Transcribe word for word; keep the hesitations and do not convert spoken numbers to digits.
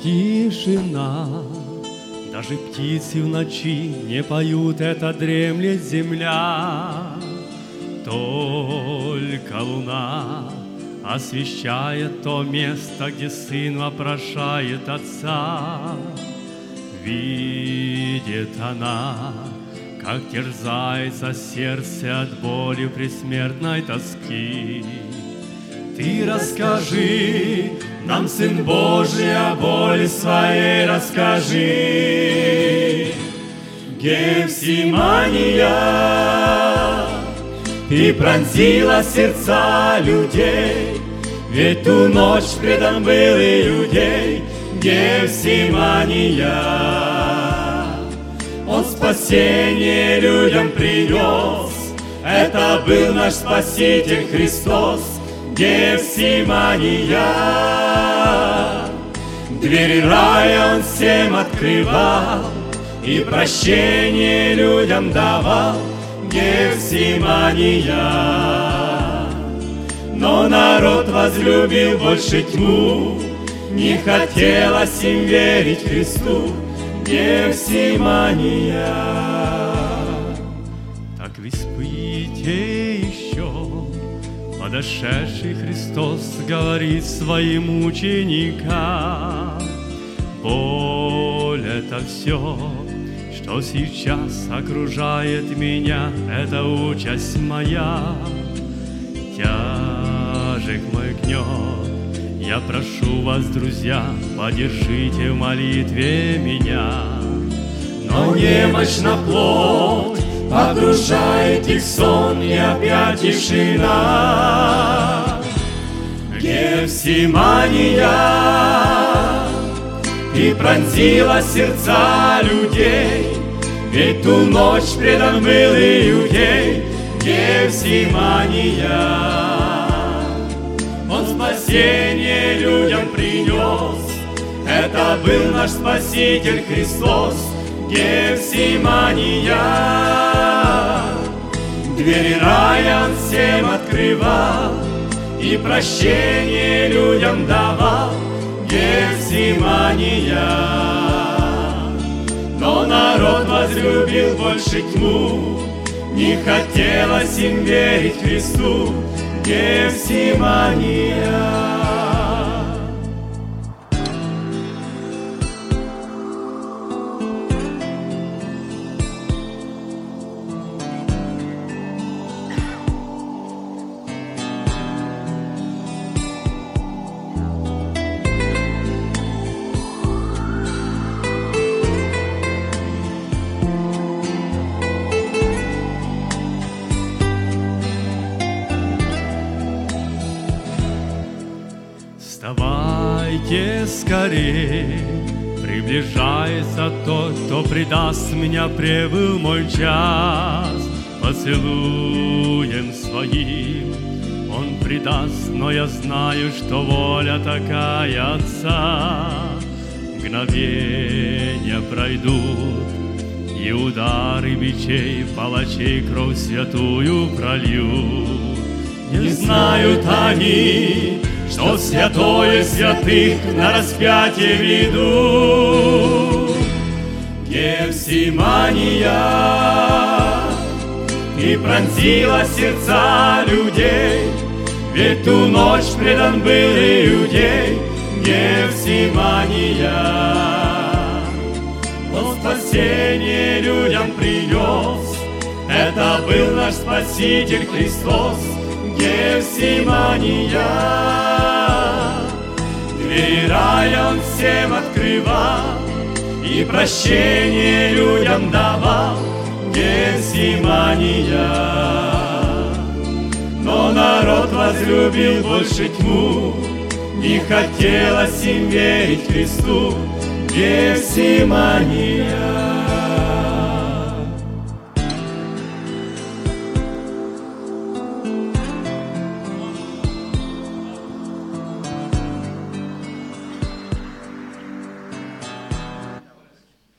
Тишина, даже птицы в ночи не поют, это дремлет земля. Только луна освещает то место, где сын вопрошает отца. Видит она, как терзается сердце от боли предсмертной тоски. Ты расскажи нам, Сын Божий, о боли своей расскажи. Гефсимания, ты пронзила сердца людей, ведь ту ночь предан был и людей. Гефсимания, Он спасение людям принес, это был наш Спаситель Христос. Гефсимания, двери рая Он всем открывал и прощение людям давал. Гефсимания, но народ возлюбил больше тьму, не хотелось им верить Христу. Гефсимания, так вы спите еще. Подошедший Христос говорит своим ученикам: боль — это все, что сейчас окружает меня, это участь моя. Тяжек мой гнет, я прошу вас, друзья, поддержите в молитве меня. Но немощна плоть погружает их в сон, и опять тишина. Гефсимания, ты пронзила сердца людей, ведь ту ночь предан был Иудей. Гефсимания, Он спасение людям принес, это был наш Спаситель Христос. Гефсимания, двери рая Он всем открывал и прощение людям давал. Гефсимания, но народ возлюбил больше тьму, не хотелось им верить Христу. Гефсимания. Вставайте скорей, приближается тот, кто предаст меня, прибыл мой час. Поцелуем своим Он предаст, но я знаю, что воля такая Отца. Мгновения пройдут, и удары бичей палачей кровь святую прольют. Не знают они, что святое святых на распятие ведут. Гефсимания, ты пронзила сердца людей, ведь ту ночь предан был Иудей. Гефсимания, Он спасение людям принес, это был наш Спаситель Христос. Гефсимания, двери рая Он всем открывал и прощение людям давал. Гефсимания, но народ возлюбил больше тьму, не хотелось им верить Христу. Гефсимания.